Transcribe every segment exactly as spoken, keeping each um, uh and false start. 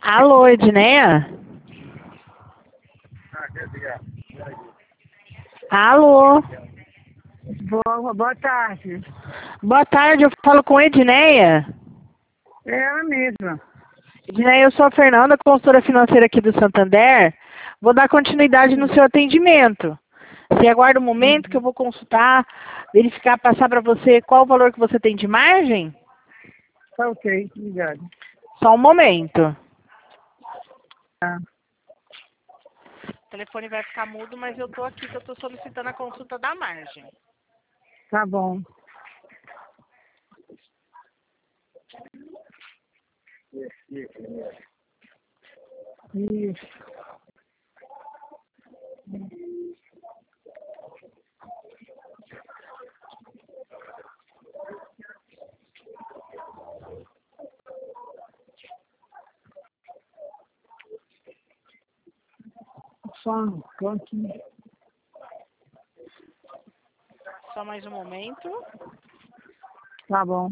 Alô, Edneia? Alô? Boa, boa tarde. Boa tarde, eu falo com Edneia. É ela mesma. Edneia, eu sou a Fernanda, consultora financeira aqui do Santander. Vou dar continuidade no seu atendimento. Você aguarda um momento que eu vou consultar, verificar, passar para você qual o valor que você tem de margem? Tá ok, obrigado. Só um momento. Tá, O telefone vai ficar mudo, mas eu estou aqui, que eu estou solicitando a consulta da margem. tá bom. Isso. Só um pouquinho. Só mais um momento. Tá bom.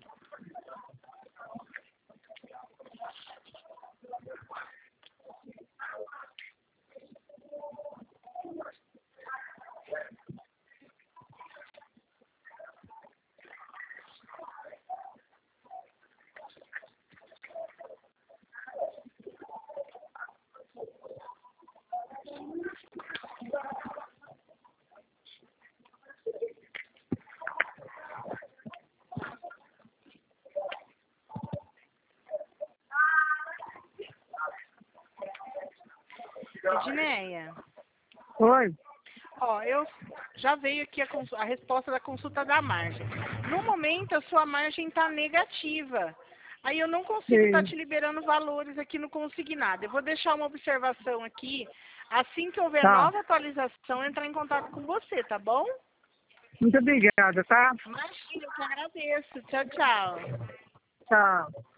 Edneia, Oi? ó, eu já veio aqui a, cons- a resposta da consulta da margem. No momento, a sua margem está negativa. Aí eu não consigo estar Sei. te liberando valores aqui no consignado. Eu vou deixar uma observação aqui. Assim que houver Tá. nova atualização, entrar em contato com você, tá bom? Muito obrigada, tá? Imagina, eu que agradeço. Tchau, tchau. Tchau.